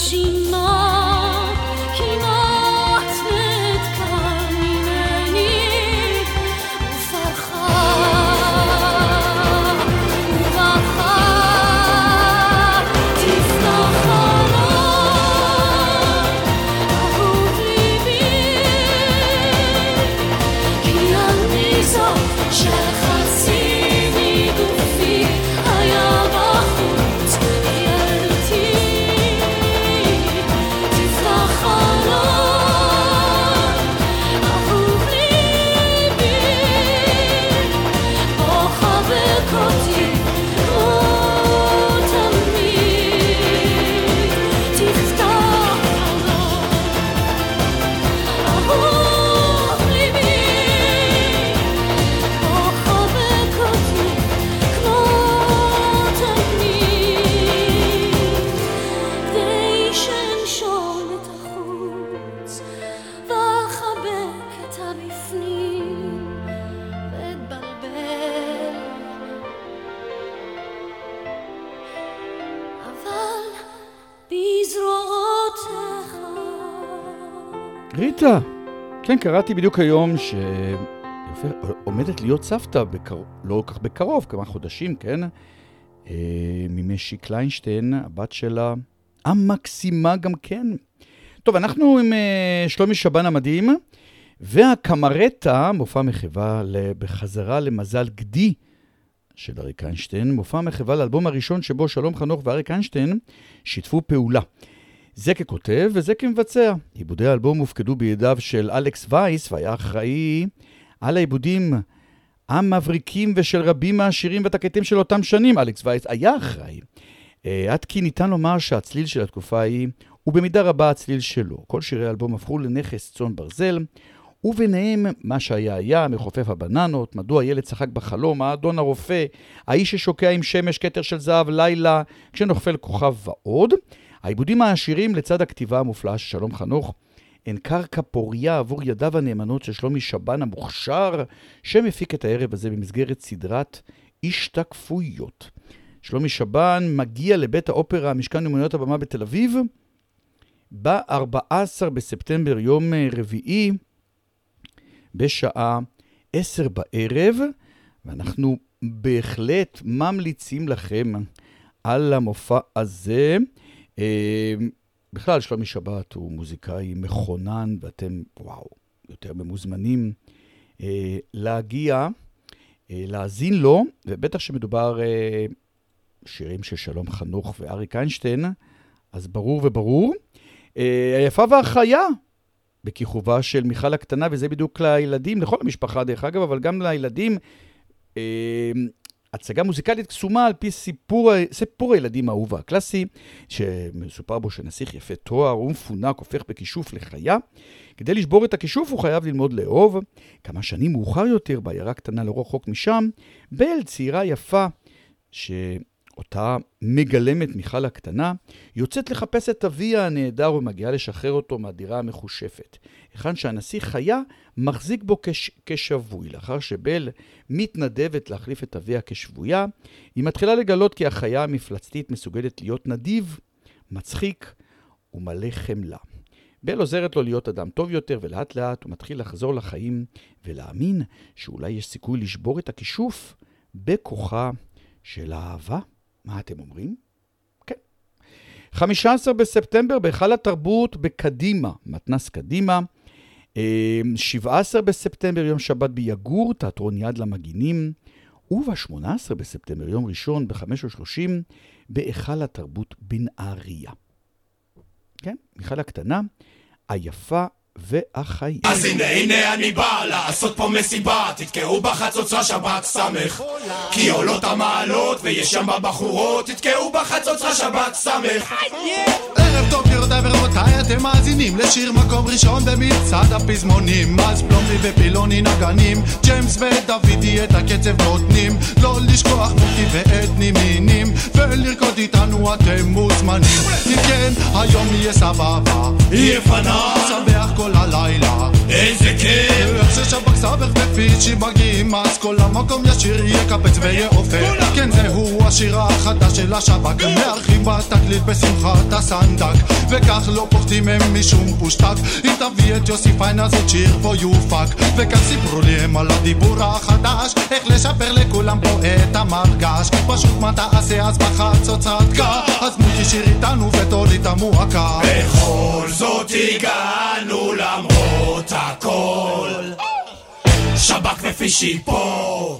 הנשימה כמעט נתקע ממני ופרחה וברכה תפתח חלון אהוב ליבי כי אני זאת שחצי מגופי היה בחוץ ילדתי תפתח חלון אהוב ליבי בוא חבק אותי כמו תמיד תפתח חלון אהוב ליבי בוא חבק אותי כמו תמיד כדי שנשום את החוץ ואחבק את הבפנים ואתבלבל אבל בזרועותיך ריטה, כן, קראתי בדיוק היום שעומדת להיות סבתא, בקר... לא כך בקרוב, כמה חודשים, כן? אה, ממשי קליינשטיין, הבת שלה, המקסימה גם כן. טוב, אנחנו עם אה, שלומי שבן המדהים, והקמרטה, מופע מחווה בחזרה למזל גדי של אריק איינשטיין, מופע מחווה לאלבום הראשון שבו שלום חנוך ואריק איינשטיין שיתפו פעולה. זה ככותב וזה כמבצע. עיבודי האלבום הופקדו בידיו של אלכס וייס, והיה אחראי על העיבודים המבריקים ושל רבים מהשירים ותקליטים של אותם שנים. אלכס וייס היה אחראי. אה, עד כי ניתן לומר שהצליל של התקופה ההיא הוא במידה רבה הצליל שלו. כל שירי האלבום הפכו לנכס צאן ברזל, וביניהם מה שהיה היה, מחופף הבננות, מדוע ילד צחק בחלום, האדון הרופא, האיש ששוקע עם שמש, כתר של זהב, לילה, כשנופל כוכב ועוד. העיבודים העשירים לצד הכתיבה המופלאה של שלום חנוך הן קרקע פוריה עבור ידיו הנאמנות של שלומי שבן המוכשר, שמפיק את הערב הזה במסגרת סדרת השתקפויות. שלומי שבן מגיע לבית האופרה, משכן אומנויות הבמה בתל אביב, ב-ארבעה עשר בספטמבר, יום רביעי, בשעה עשר בערב, ואנחנו בהחלט ממליצים לכם על המופע הזה. בכלל, שלומי שבת הוא מוזיקאי מכונן, ואתם, וואו, יותר ממוזמנים להגיע, להאזין לו, ובטח שמדובר שירים של שלום חנוך ואריק איינשטיין, אז ברור וברור. היפה והחיה, בכיכובה של מיכל הקטנה, וזה בדיוק לילדים, לכל המשפחה דרך אגב, אבל גם לילדים, הצגה מוזיקלית קסומה על פי סיפור, סיפור הילדים האהוב הקלאסי, שמסופר בו שנסיך יפה תואר ומפונק הופך בכישוף לחיה. כדי לשבור את הכישוף הוא חייב ללמוד לאהוב. כמה שנים מאוחר יותר, בעיירה קטנה לא רחוק משם, בל צעירה יפה, שאותה מגלמת מיכל הקטנה, יוצאת לחפש את אביה הנהדר ומגיעה לשחרר אותו מהדירה המחושפת. היכן שהנסיך חיה מחזיק בו כש... כשבוי. לאחר שבל מתנדבת להחליף את אביה כשבויה, היא מתחילה לגלות כי החיה המפלצתית מסוגלת להיות נדיב, מצחיק ומלא חמלה. בל עוזרת לו להיות אדם טוב יותר, ולאט לאט הוא מתחיל לחזור לחיים ולהאמין שאולי יש סיכוי לשבור את הכישוף בכוחה של האהבה. מה אתם אומרים? כן. חמישה עשר בספטמבר בהיכל התרבות בקדימה, מתנס קדימה. שבעה עשר בספטמבר יום שבת ביגור, תיאטרון יד למגינים. וב-שמונה עשר בספטמבר יום ראשון ב-חמש ושלושים בהיכל התרבות בנהריה. כן, מיכל הקטנה, היפה והחיים. אז הנה הנה אני בא לעשות פה מסיבה, תתקעו בחצוצרה שבת סמך, כי עולות המעלות ויש שם בבחורות, תתקעו בחצוצרה שבת סמך. ערב טוב גבירותיי ורבותיי, אתם מאזינים לשיר מקום ראשון במצעד הפזמונים. אז פלומבי ופילוני נגנים, ג'יימס ודוידי את הקצב נותנים, לא לשכוח מוטי ואתני מינים, ולרקוד איתנו אתם מוזמנים. אם כן, היום יהיה סבבה, יהיה פנה, שמח כל הלילה, איזה כיף, איך ששבק סבך ופיש הביצ'ים מגיעים אז כל המקום ישיר יקפץ ויעופר. כן זהו השיר החדש של השב"כ, מארחים בתקליט בשמחת הסנדק, וכך לא פוחדים הם משום פושטק. אם תביא את יוסי פיין אז עוד שיר פה יופק, וכך סיפרו לי הם על הדיבור החדש, איך לשפר לכולם פה את המרגש. פשוט מה תעשה אז בחצוצרת אז מוטי שיר איתנו ותוריד המועקה. בכל זאת הגענו למרות הכל, שב"כ ופישי פה.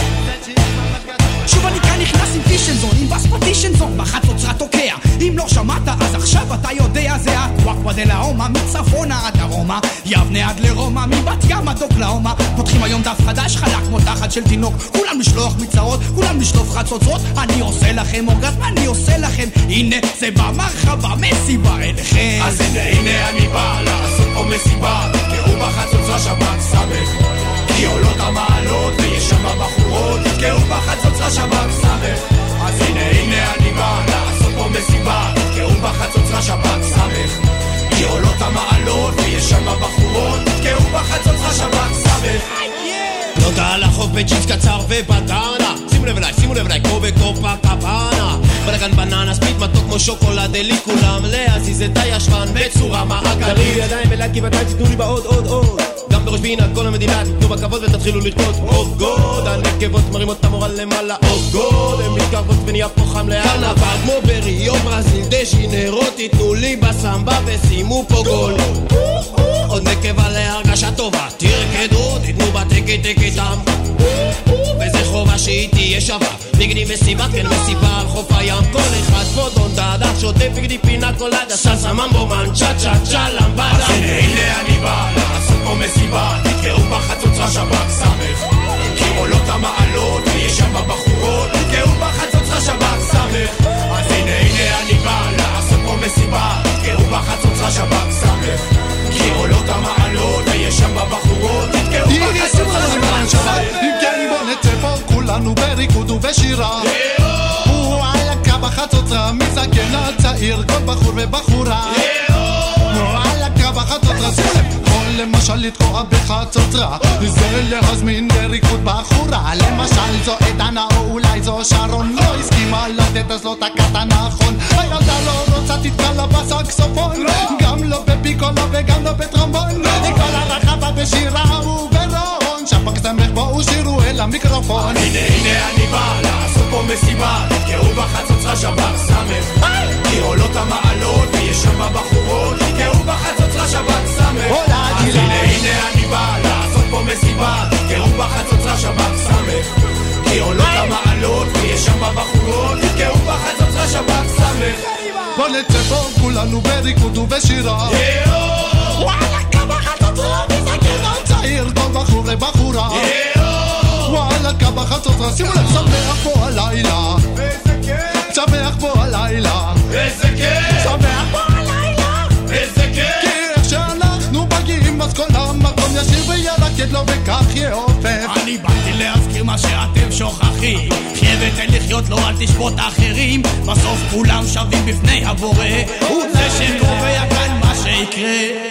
שוב אני כאן נכנס עם פישנזון, עם בס פטישנזון, בחצוצרה תוקע. אם לא שמעת אז עכשיו אתה יודע, זה הקוואקווה דלאומה, מצפונה עד דרומה, יבנה עד לרומא, מבת ים עד אוקלאומה. פותחים היום דף חדש חלק כמו תחת של תינוק, כולם לשלוח מצרות, כולם לשלוף חצוצרות. אני עושה לכם אורגזם, אני עושה לכם, הנה זה במרחבה מסיבה אליכם. אז הנה הנה אני בא לעשות פה מסיבה, תקראו בחצוצרה שב"כ סמך, כי עולות המעלות ויש שם בחורות, תקראו בחצוצרה שב"כ סמך. אז הנה הנה אני בא לעשות פה מסיבה, תקראו בחצוצרה שב"כ סמך, כי עולות המעלות ויש שם בחורות, תקראו בחצוצרה שב"כ סמך. נודע לחוף בג'ינס קצר ובדנה, שימו לב אליי, שימו לב אליי, כמו בקופה קפנה, בלגן בננה, ספיד מתוק כמו שוקולד, אלי כולם להזיז את הישבן בצורה מעגלית. תרימו ידיים בלעד גבעתיים, תיתנו לי בעוד עוד עוד, גם בראש בינה כל המדינה, תיתנו בכבוד ותתחילו לרקוד. עוד גוד, הנקבות מרימות את המורה למעלה, עוד גוד, הן מתקרבות ונהיה פה חם לאללה, כמו בריו ברזיל דה ז'נרו, תיתנו לי בסמבה ושימו פה גול. עוד נקבה להרגשה טובה, תרקדו, תיתנו בתקת תקתם, וזה חובה שהיא תהיה שווה. בגדי מסיבה, כן מסיבה על חוף הים, כל אחד פה דון דאדה, שוטף בגדי פינה קולדה, סלסה ממבו מן צ'ה צ'ה צ'ה למבדה. אז הנה הנה אני בא לעשות פה מסיבה, תקראו בחצוצרה שב"כ סמך, כי עולות המעלות ויש שם בחורות, תקראו בחצוצרה שב"כ סמך. אז הנה הנה אני בא לעשות פה מסיבה, תקראו בחצוצרה שב"כ סמך, כי עולות המעלות ויש שם בחורות, תקראו בחצוצרה שב"כ סמך. אם כן בוא נצא פה כולנו בריקוד ובשירה, וואלכה בחצוצרה מזקן עד צעיר, כל בחור ובחורה, וואלכה בחצוצרה שימו לב, למשל לתקוע בחצוצרה זה להזמין לריקוד בחורה, למשל זו עדנה או אולי זו שרון, לא הסכימה לתת אז לא תקעת נכון, הילדה לא רוצה תתקע לה בסקסופון, גם לא בפיקולה וגם לא בטרומבון, כל הרחבה בשירה וברון, שב"כ סמך בואו שירו אל המיקרופון. הנה הנה אני בא לעשות פה מסיבה, תקראו בחצוצרה שב"כ סמך, כי עולות המעלות ויש שם בחורות, תקראו בחצוצרה שב"כ סמך. אז הנה הנה אני בא לעשות פה מסיבה, תקראו בחצוצרה שב"כ סמך, כי עולות המעלות ויש שם בחורות, תקראו בחצוצרה שב"כ סמך. בוא נצא פה כולנו בריקוד ובשירה, וואלכה בחצוצרה מזקן עד צעיר, כל בחור ובחורה, וואלכה בחצוצרה שימו לב, שמח פה הלילה, שמח פה הלילה, איזה כיף, שמח פה הלילה, איזה כיף, כי איך שאנחנו מגיעים אז כל המקום ישיר וירקד לו וכך יעופף. אני באתי להזכיר מה שאתם שוכחים, חיה ותן לחיות לו, אל תשפוט אחרים, בסוף כולם שווים בפני הבורא, הוא זה שקובע כאן מה שיקרה.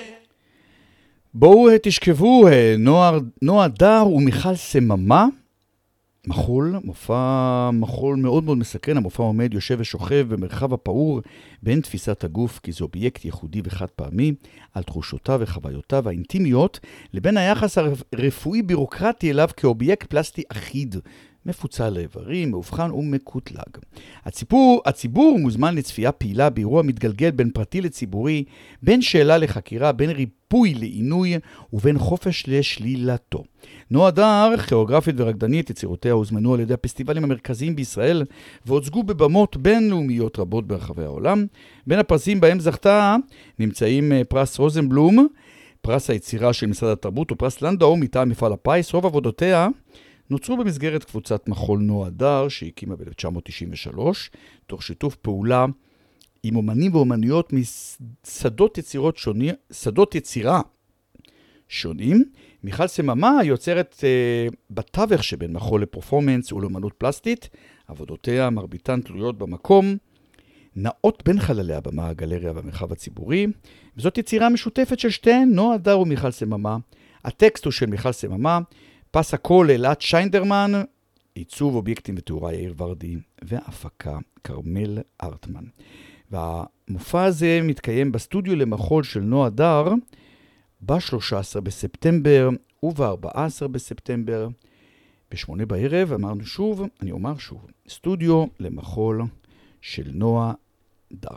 בואו תשכבו, נועה דר ומיכל סממה, מחול, מופע מחול מאוד מאוד מסקרן. המופע עומד, יושב ושוכב במרחב הפעור בין תפיסת הגוף כאיזה אובייקט ייחודי וחד פעמי, על תחושותיו וחוויותיו האינטימיות, לבין היחס הרפואי בירוקרטי אליו כאובייקט פלסטי אחיד, מפוצל לאיברים, מאובחן ומקוטלג. הציבור, הציבור מוזמן לצפייה פעילה באירוע מתגלגל בין פרטי לציבורי, בין שאלה לחקירה, בין ריפוי לעינוי ובין חופש לשלילתו. נועה דר, כיאוגרפית ורקדנית, יצירותיה הוזמנו על ידי הפסטיבלים המרכזיים בישראל והוצגו בבמות בינלאומיות רבות ברחבי העולם. בין הפרסים בהם זכתה נמצאים פרס רוזנבלום, פרס היצירה של משרד התרבות ופרס לנדאו מטעם מפעל הפיס. רוב עבודותיה נוצרו במסגרת קבוצת מחול נועה דר שהקימה ב-אלף תשע מאות תשעים ושלוש, תוך שיתוף פעולה עם אומנים ואומניות משדות יצירות שונים, שדות יצירה שונים. מיכל סממה יוצרת אה, בתווך שבין מחול לפרפורמנס ולאומנות פלסטית. עבודותיה מרביתן תלויות במקום, נעות בין חללי הבמה, הגלריה והמרחב הציבורי, וזאת יצירה משותפת של שתיהן, נועה דר ומיכל סממה. הטקסט הוא של מיכל סממה, פס הקול אלת שיינדרמן, עיצוב אובייקטים ותאורה יאיר ורדי, והפקה כרמל ארטמן. והמופע הזה מתקיים בסטודיו למחול של נועה דר, ב-שלושה עשר בספטמבר וב-ארבעה עשר בספטמבר, בשמונה בערב. אמרנו שוב, אני אומר שוב, סטודיו למחול של נועה דר.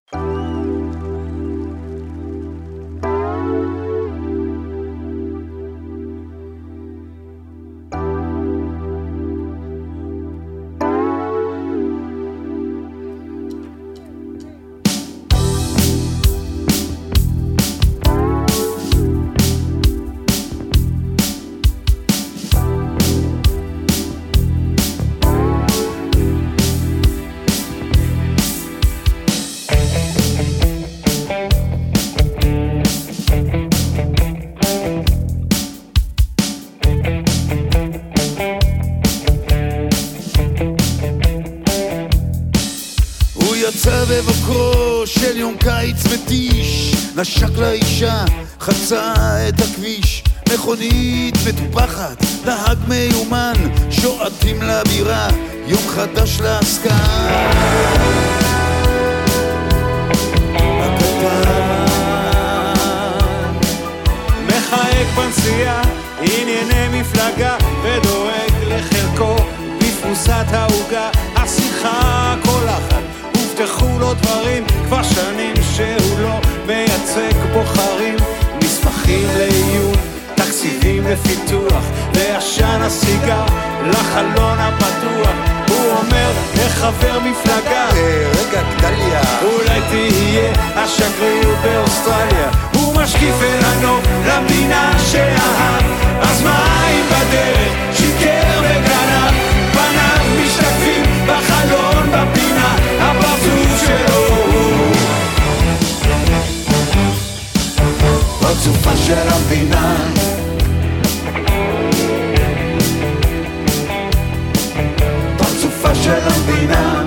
נשק לאישה, חצה את הכביש, מכונית מטופחת, נהג מיומן, שועטים לבירה, יום חדש לעסקה. הקטן מחייק בנסיעה, ענייני מפלגה, ודואג לחלקו בפרוסת העוגה. השיחה קולחת, הובטחו לו דברים, כבר שנים שהוא לא מייצג בוחרים. מסמכים לעיון, תקציבים לפיתוח, ועשן הסיגר לחלון הפתוח. הוא אומר לחבר מפלגה, רגע גדליה, אולי תהיה השגריר באוסטרליה. הוא משקיף אל הנוף למדינה שאהב, אז מה אם בדרך שיקר וגנב? פניו משתקפים בחלון בפינה, הפרצוף שלו פרצופה של המדינה. פרצופה של המדינה.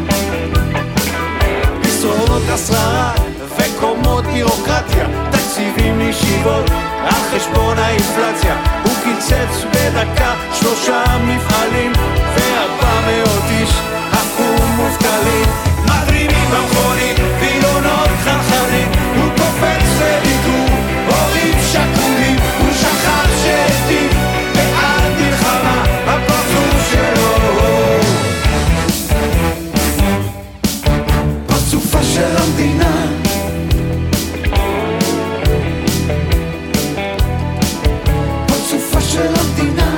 משרות השררה וקומות בירוקרטיה, תקציבים לישיבות על חשבון האינפלציה. הוא קיצץ בדקה שלושה מפעלים וארבע מאות איש הפכו מובטלים. מדרימים במכונית וילונות חלחלים, הוא קופץ לביקור הורים שכולים. הוא שכח שהטיב בעד מלחמה, הפרצוף שלו פרצופה של המדינה. פרצופה של המדינה.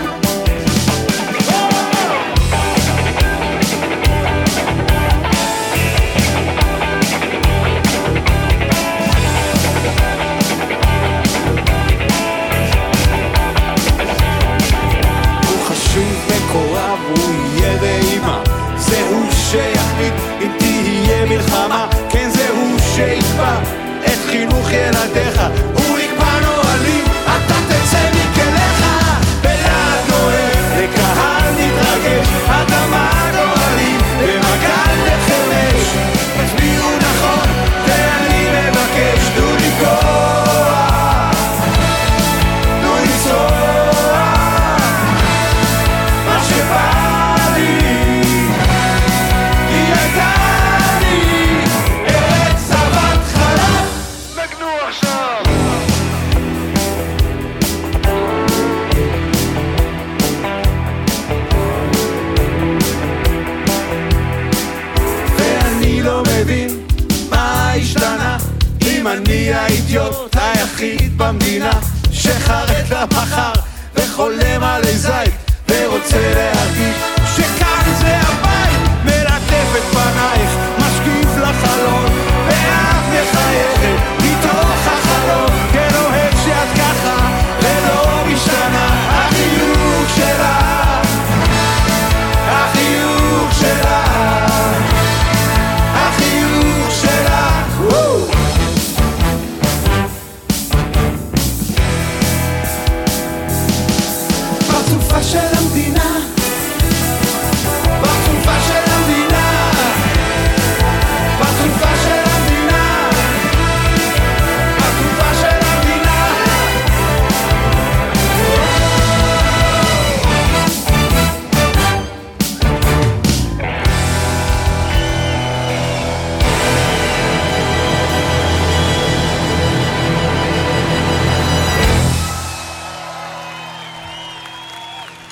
שיחליט אם תהיה מלחמה, כן זהו שיקבע את חינוך ילדיך. הוא יקבע נועלים, אתה תצא מכליך בלעד נועל, לקהל נתרגש, אדמה נועלים במגל לחמש. תצביעו נכון ואני מבקש, תנו לי כוח, תנו לי צוח, מה שבא אני האידיוט היחיד במדינה שחרד למחר וחולם על זית ורוצה להרגיש שכאן זה הבית. מלטף את פנייך, משקיף לחלון ואת מחייכת מתוך החלון. כן אוהב שאת ככה ולא משתנה. החיוך שלה, החיוך שלה, החיוך שלה. וואו, פרצופה של המדינה.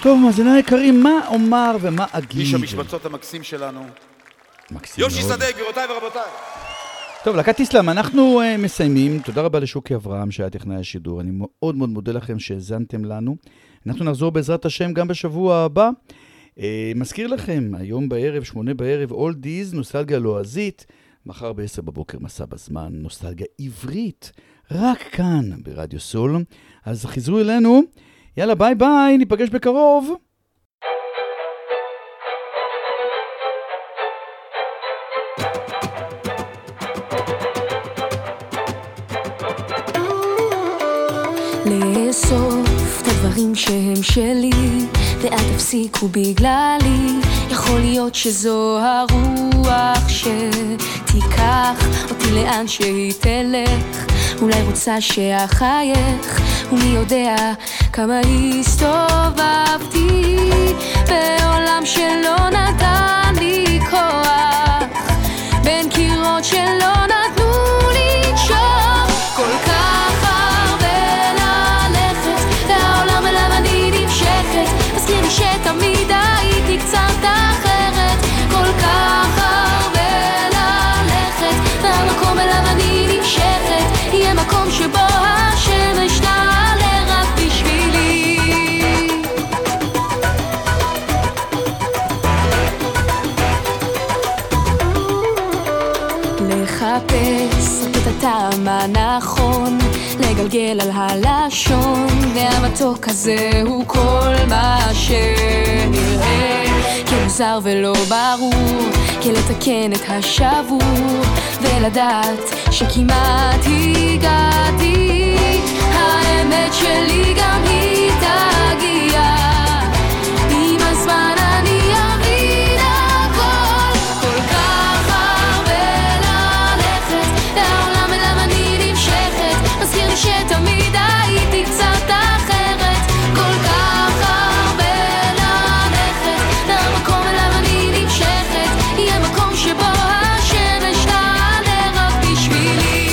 טוב, מאזיני היקרים, מה אומר ומה אגיד? איש המשבצות המקסים שלנו. מקסים יושי מאוד. שדה, גבירותיי ורבותיי. טוב, להקת איסלאם, אנחנו uh, מסיימים. תודה רבה לשוקי אברהם שהיה טכנאי השידור. אני מאוד מאוד מודה לכם שהזנתם לנו. אנחנו נחזור בעזרת השם גם בשבוע הבא. Uh, מזכיר לכם, היום בערב, שמונה בערב, אולדיז, נוסטלגיה לועזית. מחר בעשר בבוקר מסע בזמן, נוסטלגיה עברית. רק כאן ברדיו סול. אז חזרו אלינו. יאללה, ביי ביי, ניפגש בקרוב. לאסוף את הדברים שהם שלי ואל תפסיקו בגללי, יכול להיות שזו הרוח שתיקח אותי לאן שהיא תלך, אולי רוצה שאחייך ומי יודע כמה הסתובבתי בעולם שלא נתן לי כוח, בין קירות שלא נתנו לי לנשום, כל כך הרבה ללכת לעולם אליו אני נמשכת, מזכיר לי שתמיד הייתי קצת אחרת, כל כך הרבה ללכת והמקום אליו אני נמשכת יהיה מקום שבו השמש תעלה רק בשבילי, לחפש את הטעם הנכון, לגלגל על הלשון, והמתוק הזה הוא כל מה שנראה כמוזר ולא ברור, כלתקן את השבור ולדעת שכמעט הגעתי, האמת שלי גם היא תגיע, עם הזמן אני אבין הכל, כל כך הרבה ללכת לעולם אליו אני נמשכת, מזכיר לי שתמיד הייתי קצת אחרת, כל כך הרבה ללכת למקום אליו אני נמשכת, יהיה מקום שבו השמש תעלה רק בשבילי,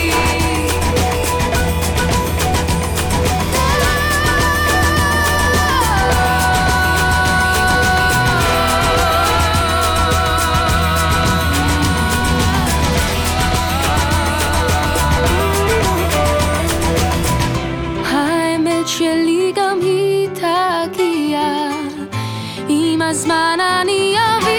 האמת שלי גם היא תגיע, עם הזמן אני אבין